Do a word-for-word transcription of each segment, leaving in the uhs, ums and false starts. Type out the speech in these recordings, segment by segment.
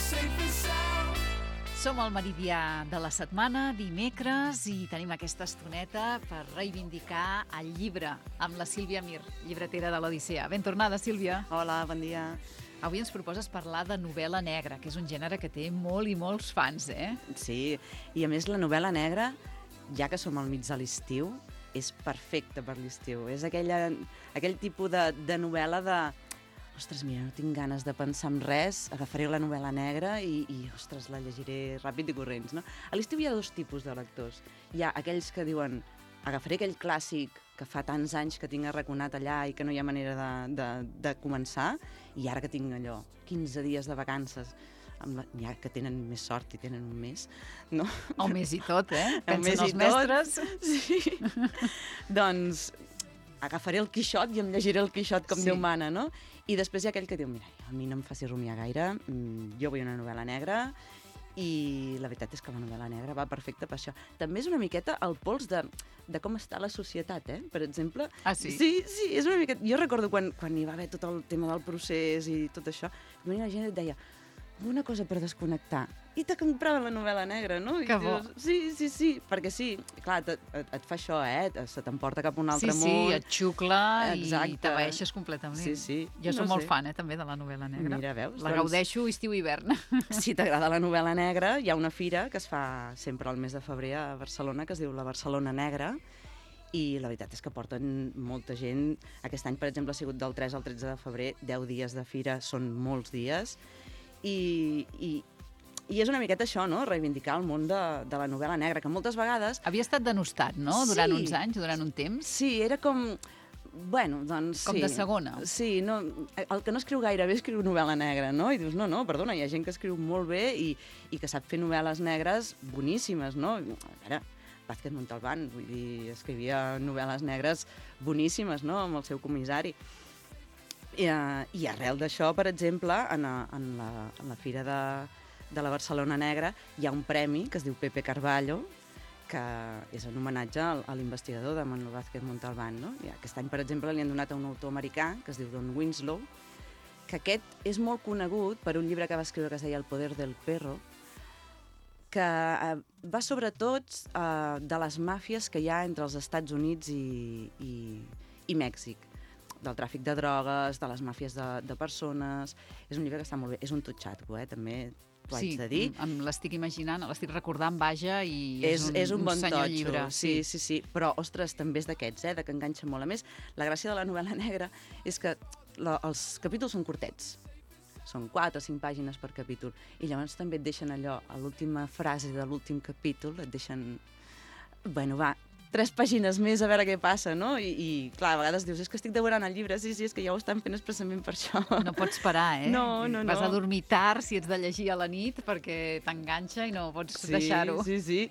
Som al meridià de la setmana, dimecres, i tenim aquesta estoneta per reivindicar el llibre amb la Sílvia Mir, llibretera de l'Odissea. Ben tornada, Sílvia. Hola, bon dia. Avui ens proposes parlar de novel·la negra, que és un gènere que té molt i molts fans, eh? Sí, i a més la novel·la negra, ja que som al mig de l'estiu, és perfecta per l'estiu. És aquella, aquell tipus de, de novel·la de... Ostres, mira, no tinc ganes de pensar en res, agafaré la novel·la negra i, i ostres, la llegiré ràpid i corrents, no? A l'estiu hi ha dos tipus de lectors. Hi ha aquells que diuen, agafaré aquell clàssic que fa tants anys que tinc arraconat allà i que no hi ha manera de, de, de començar, i ara que tinc allò, quinze dies de vacances, amb la, ja que tenen més sort i tenen un mes, no? El mes i tot, eh? El Pensen mes els i mestres. tot. Sí. Doncs agafaré el Quixot i em llegiré el Quixot com Sí. Déu mana, no? I després hi ha aquell que diu, mira, a mi no em faci rumiar gaire, jo vull una novel·la negra, i la veritat és que la novel·la negra va perfecta per això. També és una miqueta el pols de, de com està la societat, eh? Per exemple. Ah, sí? Sí, sí, és una miqueta... Jo recordo quan, quan hi va haver tot el tema del procés i tot això, venia la gent i et deia, una cosa per desconnectar. I te compraven la novel·la negra, no? I Que bo. dius, sí, sí, sí, perquè sí, clar, et, et, et fa això, eh? Se t'emporta cap a un altre Sí, món. sí, et xucla i Exacte. t'abaixes completament. Sí, sí. Jo No soc molt sé. fan, eh, també, de la novel·la negra. Mira, veus? La Doncs- gaudeixo estiu i hivern. Si t'agrada la novel·la negra, hi ha una fira que es fa sempre al mes de febrer a Barcelona, que es diu la Barcelona Negra, i la veritat és que porten molta gent. Aquest any, per exemple, ha sigut del tres al tretze de febrer, deu dies de fira, són molts dies, i, i, i és una miqueta això, no?, reivindicar el món de, de la novel·la negra, que moltes vegades... Havia estat denostat, no?, durant Sí. uns anys, durant un temps. Sí, era com... Bueno, doncs Com sí. de segona. Sí, no, el que no escriu gaire bé escriu novel·la negra, no? I dius, no, no, perdona, hi ha gent que escriu molt bé i, i que sap fer novel·les negres boníssimes, no? A veure, Vázquez Montalbán, vull dir, escrivia novel·les negres boníssimes, no?, amb el seu comissari. I, uh, i arrel d'això, per exemple, en, a, en, la, en la Fira de, de la Barcelona Negra hi ha un premi que es diu Pepe Carballo, que és en homenatge al, a l'investigador de Manuel Vázquez Montalbán, no? I aquest any, per exemple, li han donat a un autor americà que es diu Don Winslow, que aquest és molt conegut per un llibre que va escriure que es deia El poder del perro, que eh, va sobretot eh, de les màfies que hi ha entre els Estats Units i, i, i Mèxic, del tràfic de drogues, de les màfies de, de persones. És un llibre que està molt bé. És un tutxatgo, eh? També t'ho Sí, haig de dir. em l'estic imaginant, l'estic recordant, vaja, i És, és un, és un bon senyor totxo, llibre. sí, sí, sí. Però, ostres, també és d'aquests, eh? De que enganxa molt. A més, la gràcia de la novel·la negra és que la, els capítols són curtets. Són quatre o cinc pàgines per capítol. I llavors també et deixen allò, a l'última frase de l'últim capítol, et deixen... Bueno, va, tres pàgines més a veure què passa, no? I, i clar, a vegades dius, és que estic devorant el llibre, sí, sí, és que ja ho estan fent expressament per això. No pots parar, eh? No, no, Vas no. a dormir tard si ets de llegir a la nit perquè t'enganxa i no pots Sí, deixar-ho. sí, sí.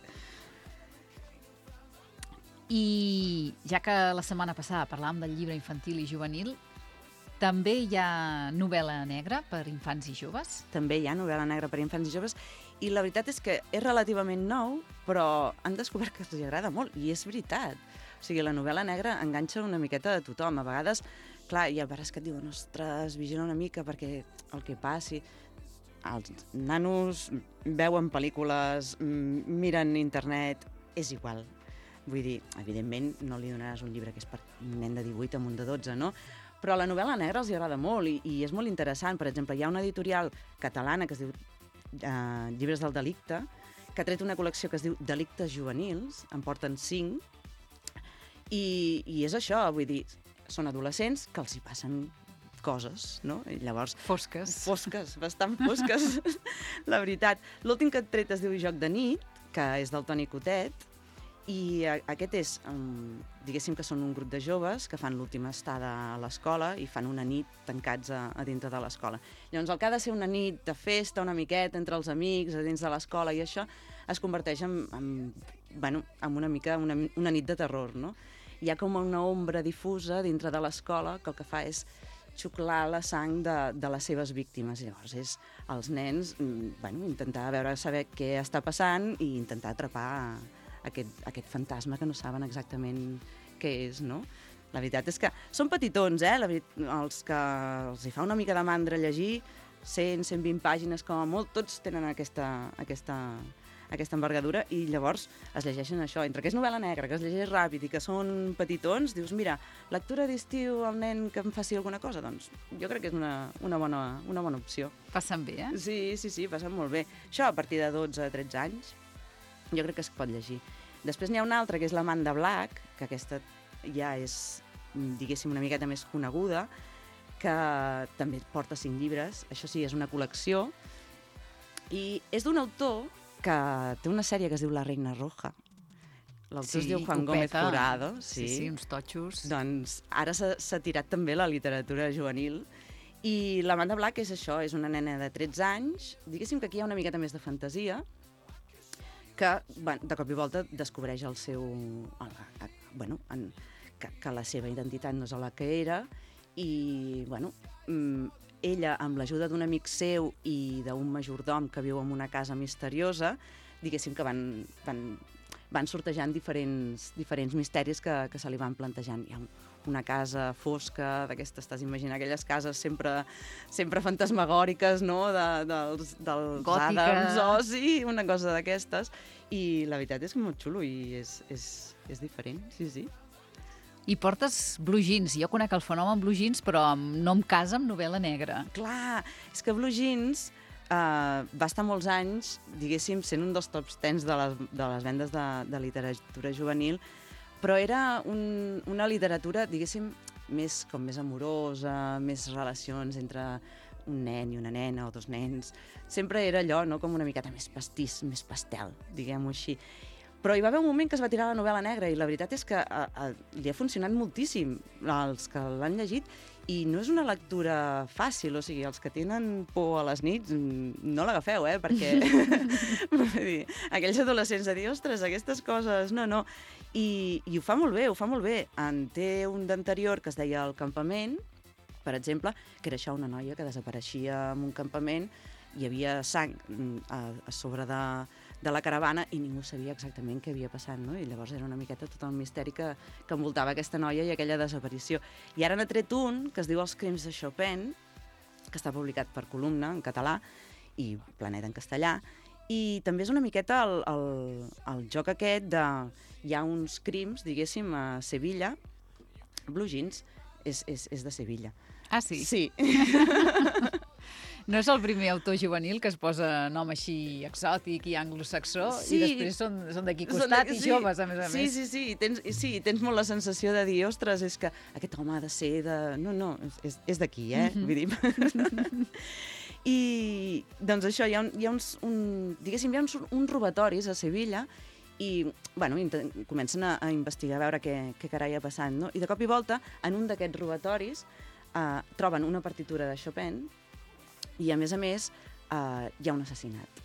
I ja que la setmana passada parlàvem del llibre infantil i juvenil, també hi ha novel·la negra per infants i joves? També hi ha novel·la negra per infants i joves, i la veritat és que és relativament nou, però han descobert que els agrada molt, i és veritat. O sigui, la novel·la negra enganxa una miqueta de tothom. A vegades, clar, hi ha pares que et diuen, ostres, vigila una mica perquè el que passi... Els nanos veuen pel·lícules, mm, miren internet, és igual. Vull dir, evidentment, no li donaràs un llibre que és per un nen de divuit amb un de dotze, no? Però la novel·la negra els agrada molt i, i és molt interessant. Per exemple, hi ha una editorial catalana que es diu eh, Llibres del Delicte, que ha tret una col·lecció que es diu Delictes juvenils, en porten cinc, i, i és això, vull dir, són adolescents que els hi passen coses, no? I llavors, Fosques. fosques, bastant fosques, la veritat. L'últim que ha tret es diu Joc de nit, que és del Toni Cotet, i a- aquest és, um, diguéssim que són un grup de joves que fan l'última estada a l'escola i fan una nit tancats a, a dintre de l'escola. Llavors, el que ha de ser una nit de festa, una miqueta entre els amics, a dins de l'escola i això, es converteix en, en, bueno, en una mica una, una nit de terror, no? Hi ha com una ombra difusa dintre de l'escola que el que fa és xuclar la sang de, de les seves víctimes. Llavors és els nens, mm, bueno, intentar veure, saber què està passant i intentar atrapar aquest, aquest fantasma que no saben exactament què és, no? La veritat és que són petitons, eh? La, veri- els que els hi fa una mica de mandra llegir, cent, cent vint pàgines com a molt, tots tenen aquesta, aquesta, aquesta envergadura, i llavors es llegeixen això. Entre que és novel·la negra, que es llegeix ràpid i que són petitons, dius, mira, lectura d'estiu al nen que em faci alguna cosa, doncs jo crec que és una, una, bona, una bona opció. Passen bé, eh? Sí, sí, sí, passen molt bé. Això a partir de dotze a tretze anys, jo crec que es pot llegir. Després n'hi ha una altra, que és l'Amanda Black, que aquesta ja és, diguéssim, una miqueta més coneguda, que també porta cinc llibres, això sí, és una col·lecció, i és d'un autor que té una sèrie que es diu La Reina Roja. L'autor Sí, es diu Juan ho Gómez peta. Jurado. Sí, Sí, sí, uns totxos. Doncs ara s'ha s'ha tirat també la literatura juvenil, i l'Amanda Black és això, és una nena de tretze anys, diguéssim que aquí hi ha una miqueta més de fantasia, que bueno, de cop i volta descobreix el seu... El, el, bueno, en, que, que la seva identitat no és la que era, i bueno, mm, ella, amb l'ajuda d'un amic seu i d'un majordom que viu en una casa misteriosa, diguéssim que van, van, van sortejant diferents, diferents misteris que, que se li van plantejant. Hi ha una casa fosca, d'aquestes, t'has d'imaginar, aquelles cases sempre, sempre fantasmagòriques, no?, de, dels, dels Gòtica. Adams, oh, sí, una cosa d'aquestes. I la veritat és que molt xulo i és, és, és diferent, sí, sí. I portes blue jeans. Jo conec el fenomen blue jeans, però no em casa amb novel·la negra. Clar, és que Blue Jeans uh, va estar molts anys, diguéssim, sent un dels tops tens de les, de les vendes de, de literatura juvenil, però era un, una literatura, diguéssim, més, com més amorosa, més relacions entre un nen i una nena o dos nens. Sempre era allò, no?, com una miqueta més pastís, més pastel, diguem-ho així. Però hi va haver un moment que es va tirar la novel·la negra i la veritat és que a, a, li ha funcionat moltíssim als que l'han llegit, i no és una lectura fàcil, o sigui, els que tenen por a les nits no l'agafeu, eh, perquè vull dir, aquells adolescents de dir, ostres, aquestes coses, no, no, i, i ho fa molt bé, ho fa molt bé. En té un d'anterior que es deia El campament, per exemple, que era això, una noia que desapareixia en un campament, hi havia sang a, a sobre de, de la caravana i ningú sabia exactament què havia passat, no? I llavors era una miqueta tot el misteri que, que envoltava aquesta noia i aquella desaparició. I ara n'ha tret un, que es diu Els crims de Chopin, que està publicat per Columna, en català, i Planeta en castellà, i també és una miqueta el, el, el joc aquest de... Hi ha uns crims, diguéssim, a Sevilla. Blue Jeans és, és, és de Sevilla. Ah, sí? Sí. No és el primer autor juvenil que es posa nom així exòtic i anglosaxó, Sí. i després són, són d'aquí Són costat de- i sí, joves, a més a sí, més. Sí, sí, i tens, i sí, tens molt la sensació de dir, ostres, és que aquest home ha de ser de... No, no, és, és d'aquí, eh? Mhm. Vull dir... I, doncs això, hi ha, un, hi ha uns, un, diguéssim, hi ha uns, uns robatoris a Sevilla i, bueno, inten- comencen a, a investigar, a veure què, què carai ha passat, no? I de cop i volta, en un d'aquests robatoris, eh, troben una partitura de Chopin i, a més a més, eh, hi ha un assassinat.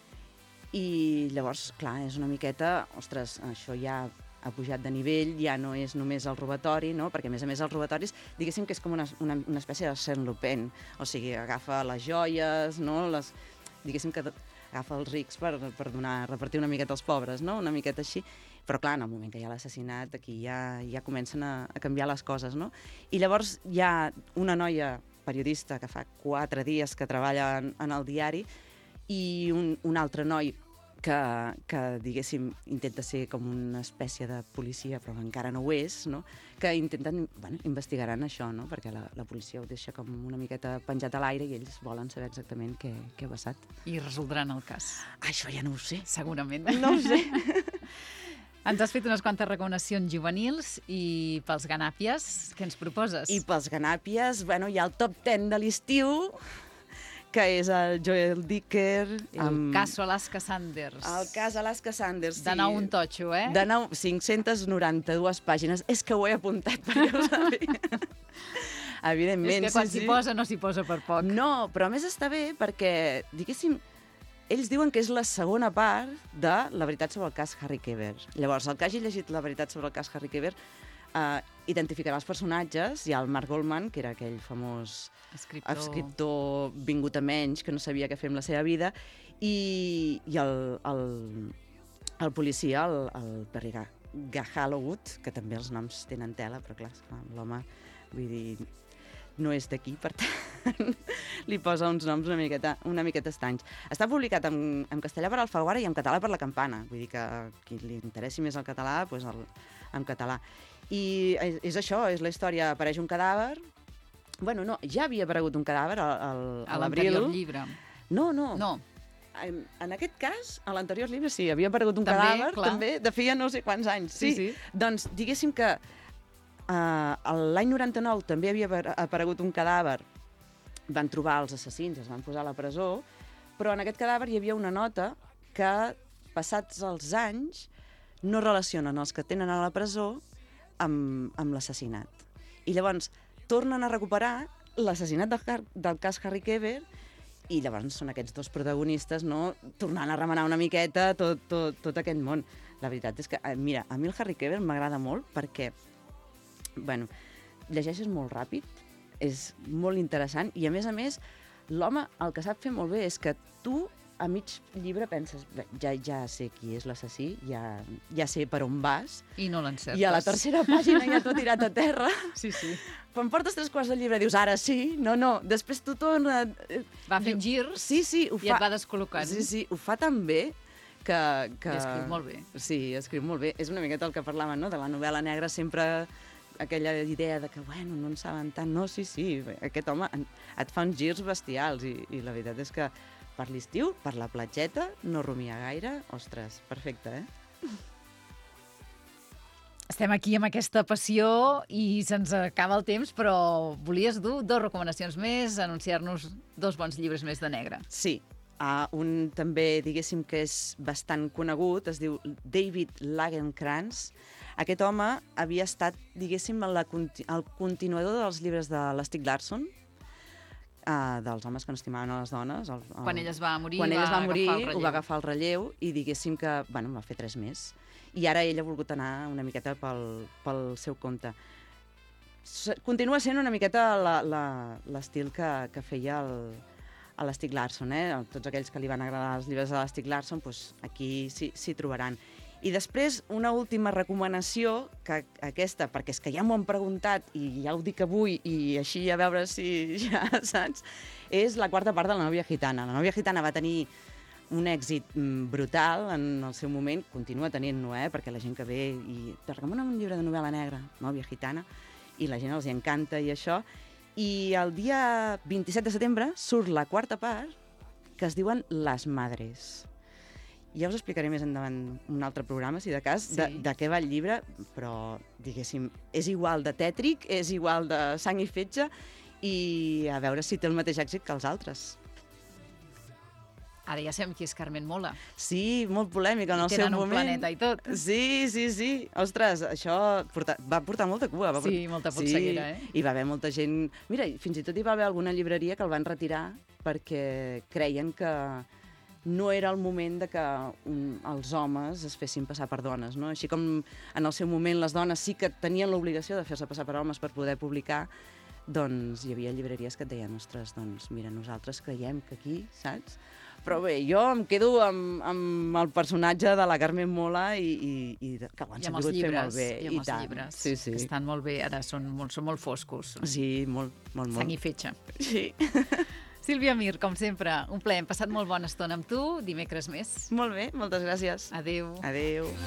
I llavors, clar, és una miqueta, ostres, això ja ha pujat de nivell, ja no és només el robatori, no? Perquè, a més a més, els robatoris, diguéssim que és com una, una, una espècie de Saint-Lupin, o sigui, agafa les joies, no? Les, diguéssim que agafa els rics per, per donar, repartir una miqueta als pobres, no? Una miqueta així. Però, clar, en el moment que hi ha l'assassinat, aquí ja, ja comencen a, a canviar les coses, no? I llavors hi ha una noia periodista que fa quatre dies que treballa en, en el diari i un, un altre noi que, que, diguéssim, intenta ser com una espècie de policia, però encara no ho és, no? Que intenten, bueno, investigaran això, no? Perquè la, la policia ho deixa com una miqueta penjat a l'aire i ells volen saber exactament què, què ha passat. I resoldran el cas. Ah, això ja no ho sé. Segurament. No ho sé. Ens has fet unes quantes recomanacions juvenils i pels ganàpies, què ens proposes? I pels ganàpies, bueno, hi ha el top ten de l'estiu, que és el Joel Dicker. El amb... caso Alaska Sanders. El cas Alaska Sanders, sí. De nou un totxo, eh? De nou, cinc-centes noranta-dues pàgines. És que ho he apuntat perquè ho sabia. Evidentment, És que quan sí, s'hi sí. posa no s'hi posa per poc. No, però a més està bé perquè, diguéssim, ells diuen que és la segona part de La veritat sobre el cas Harry Keber. Llavors, el que hagi llegit La veritat sobre el cas Harry Keber eh, identificarà els personatges. Hi ha el Mark Goldman, que era aquell famós Escriptor. escriptor vingut a menys, que no sabia què fer amb la seva vida, i, i el, el, el policia, el, el Perry Gahalowood, que també els noms tenen tela, però clar, l'home, vull dir, no és d'aquí, per tant... li posa uns noms una miqueta, una miqueta estranys. Està publicat en, en castellà per Alfaguara i en català per La Campana. Vull dir que a qui li interessi més el català, doncs el, en català. I és, és això, és la història, apareix un cadàver. Bueno, no, ja havia aparegut un cadàver al, al, A a l'abril. l'anterior llibre. No, no. No. En, en aquest cas, a l'anterior llibre sí, havia aparegut un També, cadàver, clar. també, de feia no sé quants anys. Sí, sí. Doncs diguéssim que uh, l'any noranta-nou també havia aparegut un cadàver, van trobar els assassins, es van posar a la presó, però en aquest cadàver hi havia una nota que, passats els anys, no relacionen els que tenen a la presó amb, amb l'assassinat. I llavors tornen a recuperar l'assassinat del, del cas Harry Keber. I llavors són aquests dos protagonistes, no?, tornant a remenar una miqueta tot, tot, tot aquest món. La veritat és que, mira, a mi el Harry Keber m'agrada molt perquè, bueno, llegeixes molt ràpid, és molt interessant, i a més a més, l'home el que sap fer molt bé és que tu a mig llibre penses, bé, ja, ja sé qui és l'assassí, ja, ja sé per on vas, I no l'encertes. i a la tercera pàgina ja t'ho ha tirat a terra. Sí, sí. Quan portes tres quarts del llibre dius, ara sí, no, no, després tu torna... Va fent girs sí, sí, ho i fa... et va descol·locant. Sí, sí, ho fa tan bé que... que... I escriu molt bé. Sí, escriu molt bé. És una miqueta el que parlàvem, no?, de la novel·la negra, sempre aquella idea de que, bueno, no en saben tant. No, sí, sí, aquest home et fa uns girs bestials i, i la veritat és que per l'estiu, per la platgeta, no rumia gaire. Ostres, perfecte, eh? Estem aquí amb aquesta passió i se'ns acaba el temps, però volies dur dos recomanacions més, anunciar-nos dos bons llibres més de negre. Sí, uh, un també, diguéssim, que és bastant conegut, es diu David Lagercrantz. Aquest home havia estat, diguéssim, el, el continuador dels llibres de l'Stieg Larsson, uh, dels homes que no estimaven a les dones. El, el... Quan ella es va morir, Quan ella es va morir, ho va agafar el relleu i diguéssim que, bueno, va fer tres més. I ara ella ha volgut anar una miqueta pel, pel seu compte. Continua sent una miqueta l'estil que, que feia el, a l'Stieg Larsson, eh? Tots aquells que li van agradar els llibres de l'Stieg Larsson, doncs aquí s'hi trobaran. I després, una última recomanació, que aquesta, perquè és que ja m'ho han preguntat i ja ho dic avui i així a veure si ja saps, és la quarta part de La nòvia gitana. La nòvia gitana va tenir un èxit brutal en el seu moment, continua tenint-no, eh? Perquè la gent que ve i te recomana un llibre de novel·la negra, Nòvia gitana, i la gent els hi encanta i això. I el dia vint-i-set de setembre surt la quarta part, que es diuen Les Madres. Ja us explicaré més endavant un altre programa, si de cas, sí. de, de què va el llibre, però, diguéssim, és igual de tètric, és igual de sang i fetge, i a veure si té el mateix èxit que els altres. Ara ja sabem qui és Carmen Mola. Sí, molt polèmica en el seu moment. Tenen un planeta i tot. Sí, sí, sí. Ostres, això porta... va portar molta cua. Va sí, portar... molta polseguera, sí. eh? I va haver molta gent... Mira, fins i tot hi va haver alguna llibreria que el van retirar perquè creien que no era el moment de que um, els homes es fessin passar per dones, no? Així com en el seu moment les dones sí que tenien l'obligació de fer-se passar per homes per poder publicar, doncs hi havia llibreries que et deien, ostres, doncs mira, nosaltres creiem que aquí, saps? Però bé, jo em quedo amb, amb el personatge de la Carmen Mola i, i, i que ho han sabut fer molt bé. I amb els llibres, sí, sí. que estan molt bé, ara són molt, són molt foscos. Sí, molt, molt, molt. Sang i fetge. Sí. Sílvia Mir, com sempre, un plaer. Hem passat molt bona estona amb tu. Dimecres més. Molt bé, moltes gràcies. Adéu. Adéu.